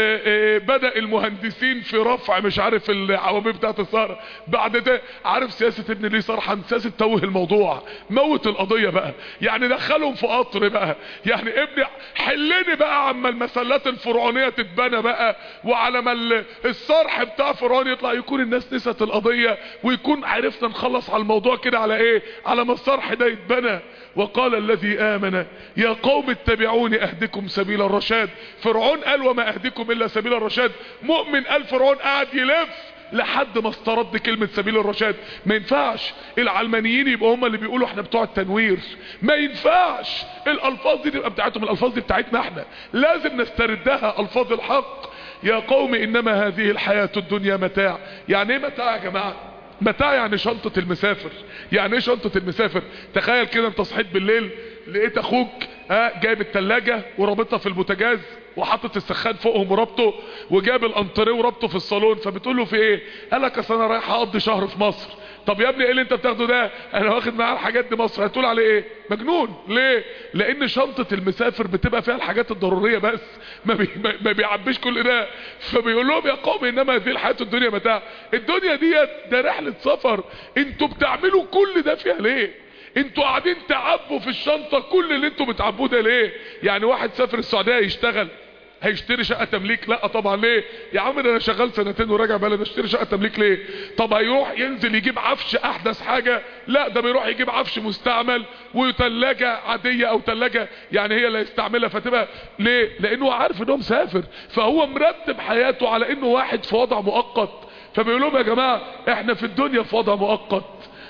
بدأ المهندسين في رفع مش عارف العواميد بتاعت الصرح. بعد ده عارف سياسة ابن ليه صرحا، سياسة توه الموضوع، موت القضية بقى، يعني دخلهم في قطر بقى. يعني ابني حلني بقى عما المسلات الفرعونية تتبنى بقى، وعلى ما الصرح بتاع فرعون يطلع يكون الناس نست القضية، ويكون عرفنا نخلص على الموضوع كده على ايه؟ على ما الصرح ده يتبنى. وقال الذي آمن يا قوم اتبعوني اهدكم سبيل الرشاد. فرعون قال وما اهدكم الا سبيل الرشاد. مؤمن قال فرعون قاعد يلف لحد ما استرد كلمة سبيل الرشاد. ما ينفعش العلمانيين يبقوا هم اللي بيقولوا احنا بتوع التنوير، ما ينفعش الالفاظ دي تبقى بتاعتهم، الالفاظ دي بتاعتنا احنا، لازم نستردها الفاظ الحق. يا قوم انما هذه الحياة الدنيا متاع. يعني ايه متاع يا جماعة؟ متاع يعني شنطة المسافر. يعني ايه شنطة المسافر؟ تخيل كده انت صحيت بالليل لقيت اخوك جايب التلاجة ورابطها في البوتاجاز وحطت السخان فوقهم وربطه، وجاب الانتريه وربطه في الصالون. فبتقول له في ايه؟ قال لك اصل انا رايح اقضي شهر في مصر. طب يا ابني ايه اللي انت بتاخده ده؟ انا واخد معاه الحاجات دي مصر. هتقول عليه ايه؟ مجنون. ليه؟ لان شنطة المسافر بتبقى فيها الحاجات الضرورية بس، ما بيعبيش كل ده. فبيقول لهم يا قوم انما هذه الحياة الدنيا متاع. الدنيا ديت ده رحلة سفر، انتوا بتعملوا كل ده فيها ليه؟ انتوا قاعدين تعبوا في الشنطة كل اللي انتوا بتعبوه ده ليه؟ يعني واحد سافر السعودية يشتغل هيشتري شقة تمليك؟ لا طبعا. ليه يا عم؟ انا شغال سنتين وراجع بلد، اشتري شقة تمليك ليه؟ طب هيروح ينزل يجيب عفش احدث حاجة؟ لا، ده بيروح يجيب عفش مستعمل وثلاجة عادية او ثلاجة يعني هي اللي هيستعملها. فتبقى ليه؟ لانه عارف انه مسافر، فهو مرتب حياته على انه واحد في وضع مؤقت. فبيقول لهم يا جماعة احنا في الدنيا في وضع مؤقت،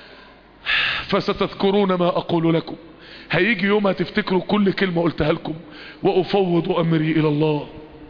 فستذكرون ما اقول لكم. هيجي يوم هتفتكروا كل كلمة قلتها لكم. وافوض امري الى الله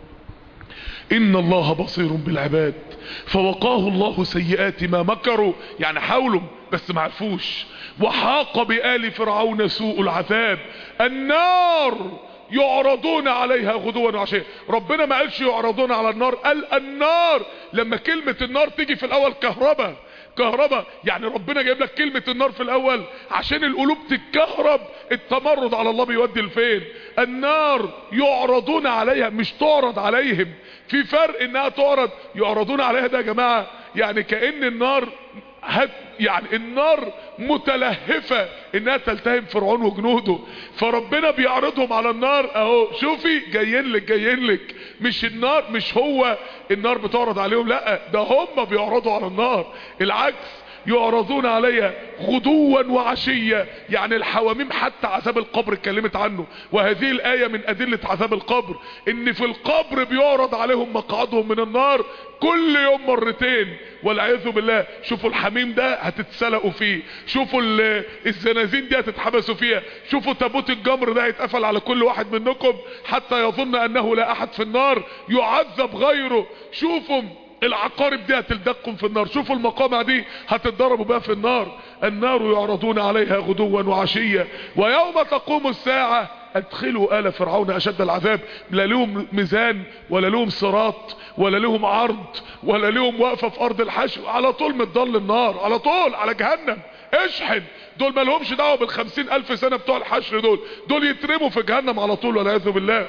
ان الله بصير بالعباد. فوقاه الله سيئات ما مكروا، يعني حاولوا بس ما عرفوش. وحاق بآل فرعون سوء العذاب. النار يعرضون عليها غدوا وعشيا. ربنا ما قالش يعرضون على النار، قال النار. لما كلمة النار تيجي في الاول كهرباء يعني ربنا جايب لك كلمة النار في الاول عشان القلوب تتكهرب. التمرد على الله بيودي لفين؟ النار يعرضون عليها، مش تعرض عليهم. في فرق انها تعرض. يعرضون عليها ده يا جماعة يعني كأن النار يعني النار متلهفة انها تلتهم فرعون وجنوده، فربنا بيعرضهم على النار. اهو شوفي جايين لك. مش النار، مش هو النار بتعرض عليهم، لا ده هم بيعرضوا على النار. العكس، يعرضون عليها غدوا وعشية. يعني الحواميم حتى عذاب القبر اتكلمت عنه، وهذه الآية من أدلة عذاب القبر، ان في القبر بيعرض عليهم مقعدهم من النار كل يوم مرتين والعياذ بالله. شوفوا الحميم ده هتتسلقوا فيه، شوفوا الزنازين دي هتتحبسوا فيها، شوفوا تابوت الجمر ده هيتقفل على كل واحد منكم حتى يظن انه لا احد في النار يعذب غيره. شوفوا العقارب دي هتلدقكم في النار، شوفوا المقامع دي هتتضربوا بها في النار. النار يعرضون عليها غدوا وعشية ويوم تقوم الساعة ادخلوا آل فرعون اشد العذاب. لا لهم ميزان ولا لهم صراط ولا لهم عرض ولا لهم وقفة في ارض الحشر، على طول متضل النار، على طول على جهنم. اشحن دول ما لهمش دعوة بال50,000 سنة بتوع الحشر، دول يترموا في جهنم على طول والعياذ بالله.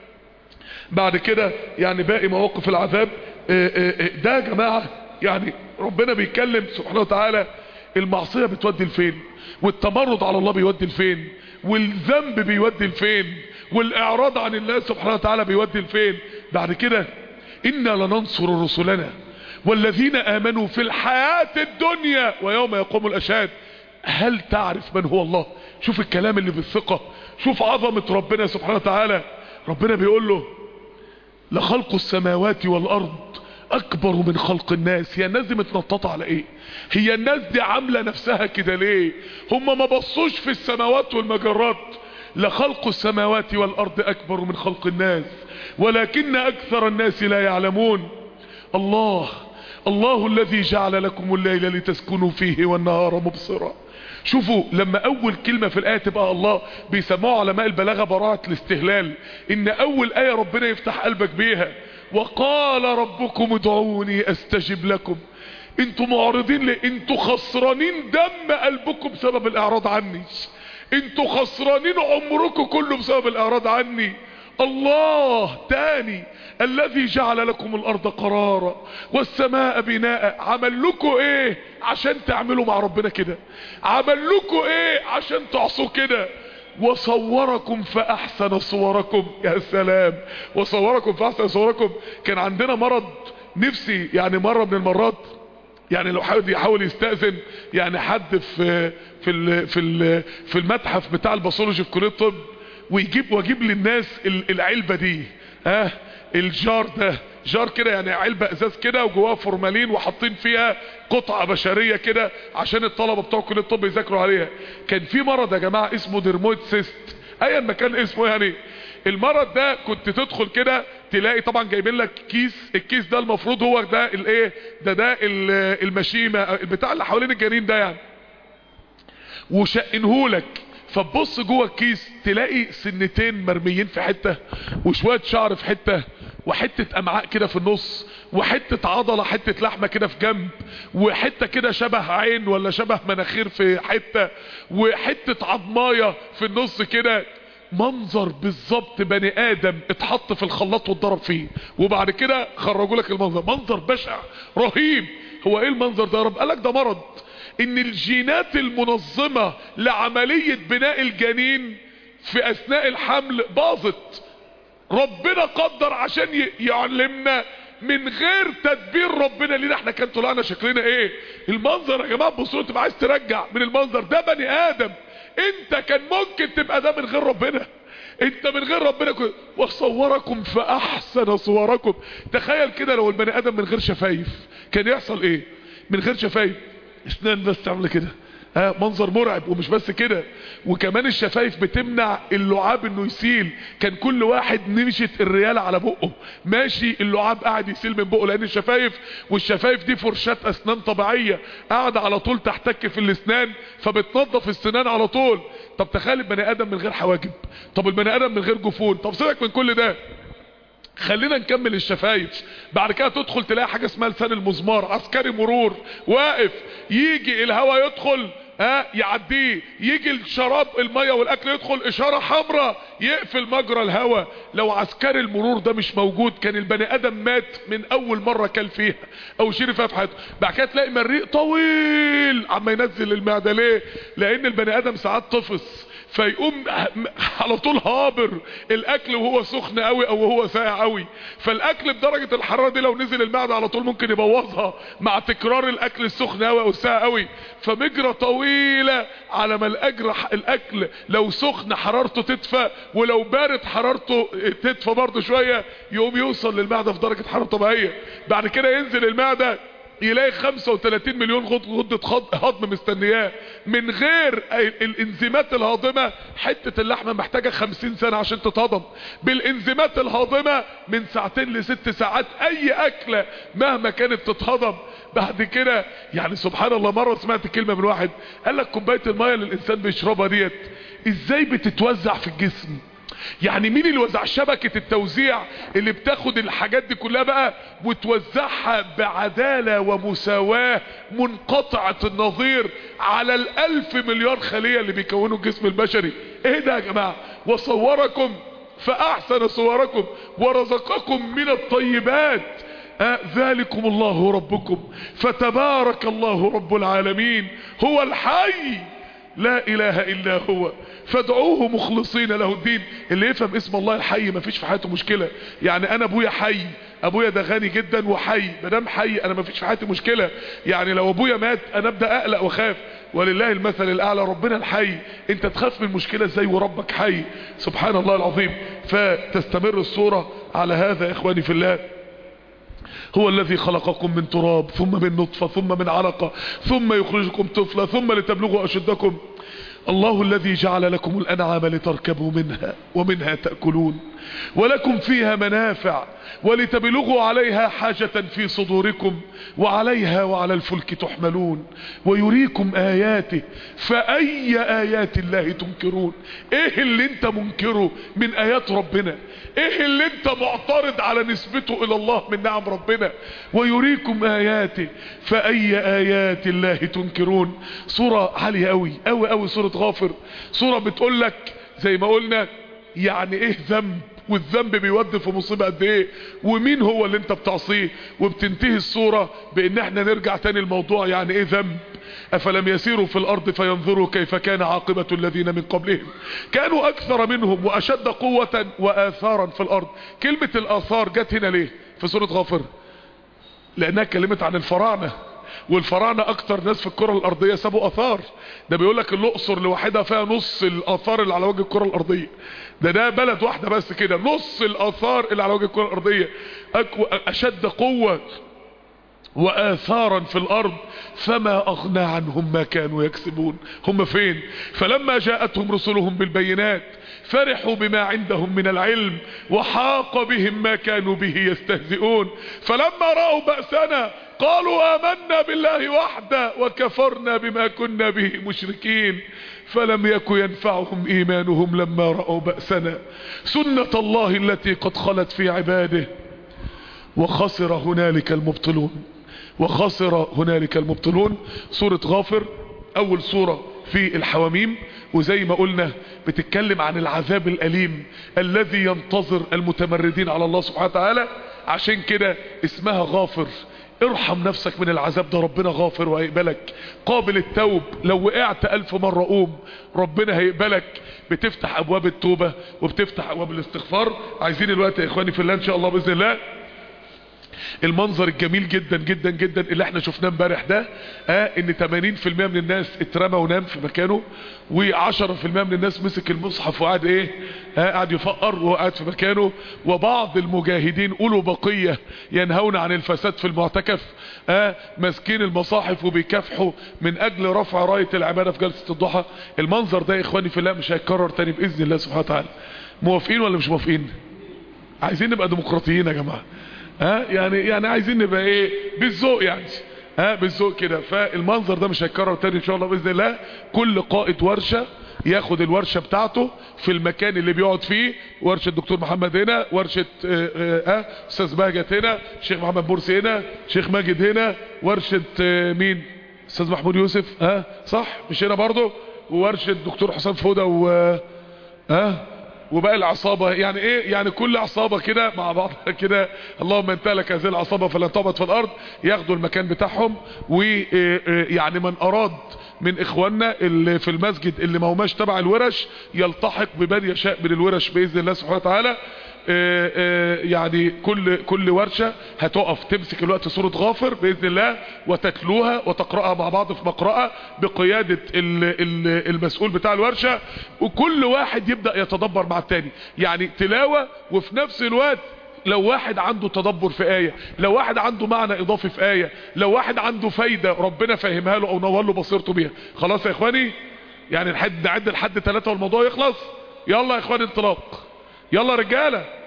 بعد كده يعني باقي مواقف العذاب ده يا جماعة. يعني ربنا بيتكلم سبحانه وتعالى المعصية بتودي لفين، والتمرد على الله بيودي لفين، والذنب بيودي لفين، والاعراض عن الله سبحانه وتعالى بيودي لفين. بعد كده إنا لننصر رسلنا والذين آمنوا في الحياة الدنيا ويوم يقوم الأشهاد. هل تعرف من هو الله؟ شوف الكلام اللي بالثقة، شوف عظمة ربنا سبحانه وتعالى. ربنا بيقول له لخلق السماوات والأرض أكبر من خلق الناس. هي الناس دي متنططة على إيه؟ هي الناس دي عاملة نفسها كده ليه؟ هم ما بصوش في السماوات والمجرات. لخلق السماوات والأرض أكبر من خلق الناس ولكن أكثر الناس لا يعلمون. الله الذي جعل لكم الليل لتسكنوا فيه والنهار مبصرا. شوفوا لما اول كلمة في الاية تبقى الله، بيسموها علماء البلاغة براءة الاستهلال، ان اول اية ربنا يفتح قلبك بيها وقال ربكم ادعوني استجب لكم. انتوا معرضين ليه؟ انتوا خسرانين دم قلبكم بسبب الاعراض عني، انتوا خسرانين عمركم كله بسبب الاعراض عني. الله تاني الذي جعل لكم الارض قرارا والسماء بناء. عمل لكم ايه عشان تعملوا مع ربنا كده؟ عمل لكم ايه عشان تعصوا كده؟ وصوركم فاحسن صوركم. يا سلام، وصوركم فاحسن صوركم. كان عندنا مرض نفسي يعني مرة من المرات، يعني لو حد يحاول يستأذن يعني حد في المتحف بتاع الباثولوجي في كلية الطب واجيب للناس العلبة دي، الجار ده جار كده يعني علبة ازاز كده وجواها فورمالين وحاطين فيها قطعة بشرية كده عشان الطلبة بتوع كلية الطب يذاكروا عليها. كان في مرض يا جماعة اسمه ديرمويد سيست، ايا ما كان اسمه. يعني المرض ده كنت تدخل كده تلاقي طبعا جايبين لك الكيس ده المفروض هو ده الايه ده المشيمة البتاع اللي حوالين الجنين ده يعني، وشقنهولك فتبص جوه الكيس تلاقي سنتين مرميين في حتة، وشوية شعر في حتة، وحتة امعاء كده في النص، وحتة عضلة، حتة لحمة كده في جنب، وحتة كده شبه عين ولا شبه مناخير في حتة، وحتة عظماية في النص كده. منظر بالظبط بني ادم اتحط في الخلاط واتضرب فيه، وبعد كده خرجوا لك المنظر. منظر بشع رهيب. هو ايه المنظر ده يا رب؟ قالك ده مرض، ان الجينات المنظمة لعملية بناء الجنين في اثناء الحمل باظت. ربنا قدر عشان يعلمنا من غير تدبير ربنا لينا احنا كان طلعنا شكلنا ايه. المنظر يا جماعة بصوا، تبقى عايز ترجع من المنظر ده بني ادم. انت كان ممكن تبقى ده من غير ربنا. انت من غير ربنا كنت وصوركم فاحسن صوركم. تخيل كده لو البني ادم من غير شفايف كان يحصل ايه؟ من غير شفايف، اسنان بس تعمل كده، منظر مرعب. ومش بس كده، وكمان الشفايف بتمنع اللعاب انه يسيل. كان كل واحد نمشت الريالة على بقه ماشي اللعاب قاعد يسيل من بقه، لان الشفايف، والشفايف دي فرشات اسنان طبيعية قاعدة على طول تحتك في الاسنان، فبتنظف السنان على طول. طب تخيل البني ادم من غير حواجب، طب البني ادم من غير جفون. طب سيبك من كل ده، خلينا نكمل الشفايف. بعد كده تدخل تلاقي حاجة اسمها لسان المزمار، عسكري مرور واقف، يجي الهواء يدخل يعديه، يجي الشراب المية والاكل يدخل، اشارة حمراء يقفل مجرى الهواء. لو عسكري المرور ده مش موجود كان البني ادم مات من اول مرة كل فيها او شرب فيها في حياته. بعد كده تلاقي مريء طويل عما ينزل المعدة. ليه؟ لان البني ادم ساعات طفس، فيقوم على طول هابر الاكل وهو سخن قوي او وهو ساقع قوي. فالاكل بدرجة الحرارة دي لو نزل المعدة على طول ممكن يبوظها مع تكرار الاكل السخن قوي او الساقع قوي. فمجرى طويلة على ما الاكل لو سخن حرارته تدفى، ولو بارد حرارته تدفى برضه شوية، يقوم يوصل للمعدة في درجة حرارة طبيعية. بعد كده ينزل المعدة يلاقي 35 مليون غدة هضم مستنياه. من غير الانزيمات الهاضمة حتة اللحمة محتاجة 50 سنة عشان تتهضم. بالانزيمات الهاضمة من 2 ل6 ساعات اي اكلة مهما كانت تتهضم. بعد كده يعني سبحان الله، مرة سمعت كلمة من واحد قال لك كوباية المية اللي الانسان بيشربها ديت ازاي بتتوزع في الجسم؟ يعني مين اللي وزع شبكة التوزيع اللي بتاخد الحاجات دي كلها بقى وتوزعها بعدالة ومساواة منقطعة النظير على 1000 مليار خلية اللي بيكونوا الجسم البشري؟ ايه ده يا جماعة؟ وصوركم فاحسن صوركم ورزقكم من الطيبات ذلكم الله ربكم فتبارك الله رب العالمين هو الحي لا اله الا هو فادعوه مخلصين له الدين. اللي يفهم اسم الله الحي مفيش في حياته مشكلة. يعني انا ابويا حي، ابويا ده غني جدا وحي، مادام حي انا مفيش في حياتي مشكلة. يعني لو ابويا مات انا ابدا اقلق واخاف، ولله المثل الاعلى ربنا الحي. انت تخاف من مشكلة ازاي وربك حي؟ سبحان الله العظيم. فتستمر الصورة على هذا يا اخواني في الله. هو الذي خلقكم من تراب ثم من نطفة ثم من علقة ثم يخرجكم طفلا ثم لتبلغوا أشدكم. الله الذي جعل لكم الأنعام لتركبوا منها ومنها تأكلون ولكم فيها منافع ولتبلغوا عليها حاجة في صدوركم وعليها وعلى الفلك تحملون ويريكم آياته فأي آيات الله تنكرون؟ ايه اللي انت منكره من آيات ربنا؟ ايه اللي انت معترض على نسبته الى الله من نعم ربنا؟ ويريكم آياته فأي آيات الله تنكرون. صورة عالية قوي قوي قوي، صورة غافر. صورة بتقول لك زي ما قلنا يعني ايه ذنب، والذنب بيودي في مصيبة قد ايه، ومين هو اللي انت بتعصيه. وبتنتهي الصورة بان احنا نرجع تاني الموضوع يعني ايه ذنب. افلم يسيروا في الارض فينظروا كيف كان عاقبة الذين من قبلهم كانوا اكثر منهم واشد قوة واثارا في الارض. كلمة الاثار جت هنا ليه في سورة غافر؟ لانها كلمت عن الفراعنة، والفراعنة اكتر ناس في الكرة الارضية سابوا اثار. ده بيقولك الاقصر لوحدها فيها نص الاثار اللي على وجه الكرة الارضية. ده بلد واحدة بس كده نص الاثار اللي على وجه الكرة الارضية. اشد قوة واثارا في الارض فما اغنى عنهم ما كانوا يكسبون. هم فين؟ فلما جاءتهم رسلهم بالبينات فرحوا بما عندهم من العلم وحاق بهم ما كانوا به يستهزئون. فلما رأوا بأسنا قالوا آمنا بالله وحده وكفرنا بما كنا به مشركين فلم يك ينفعهم إيمانهم لما رأوا بأسنا سنة الله التي قد خلت في عباده وخسر هنالك المبطلون. وخسر هنالك المبطلون. سورة غافر أول سورة في الحواميم، وزي ما قلنا بتتكلم عن العذاب الأليم الذي ينتظر المتمردين على الله سبحانه وتعالى. عشان كده اسمها غافر. ارحم نفسك من العذاب ده، ربنا غافر وهيقبلك. قابل التوب، لو وقعت 1000 مرة قوم، ربنا هيقبلك. بتفتح ابواب التوبة وبتفتح ابواب الاستغفار. عايزين الوقت يا اخواني في الله ان شاء الله باذن الله المنظر الجميل جدا جدا جدا اللي احنا شفناه امبارح ده، ان 80% من الناس اترمى ونام في مكانه، و10% من الناس مسك المصحف وقعد قاعد يفقر وقعد في مكانه، وبعض المجاهدين قولوا بقية ينهون عن الفساد في المعتكف ماسكين المصاحف وبيكافحوا من اجل رفع راية العبادة في جلسة الضحى. المنظر ده يا اخواني في الله مش هيتكرر تاني باذن الله سبحانه وتعالى. موافقين ولا مش موافقين؟ عايزين نبقى ديمقراطيين يا جماعة. يعني عايزين نبقى بالذوق يعني بالذوق كده. فالمنظر ده مش هيتكرر تاني ان شاء الله باذن الله. كل قائد ورشة ياخد الورشة بتاعته في المكان اللي بيقعد فيه. ورشة دكتور محمد هنا، ورشة استاذ بهجت هنا، شيخ محمد مرسي هنا، شيخ ماجد هنا، ورشة مين، استاذ محمود يوسف صح مش هنا برضه، وورشة دكتور حسام فودة وباقي العصابة. يعني يعني كل عصابة كده مع بعض كده. اللهم انتهلك هذه العصابة فلن تعبد في الارض. ياخدوا المكان بتاعهم. ويعني من اراد من اخواننا اللي في المسجد اللي ما هماش تبع الورش يلتحق بمن يشاء من الورش باذن الله سبحانه وتعالى. يعني كل ورشة هتقف تمسك الوقت سورة غافر بإذن الله وتتلوها وتقرأها مع بعض في مقرأة بقيادة المسؤول بتاع الورشة، وكل واحد يبدأ يتدبر مع التاني. يعني تلاوة وفي نفس الوقت لو واحد عنده تدبر في آية، لو واحد عنده معنى إضافي في آية، لو واحد عنده فايدة ربنا فهمها له أو نور له بصيرته بيها. خلاص يا إخواني، يعني نعد لحد 3 والموضوع يخلص. يلا يا إخواني انطلاق، يلا رجالة.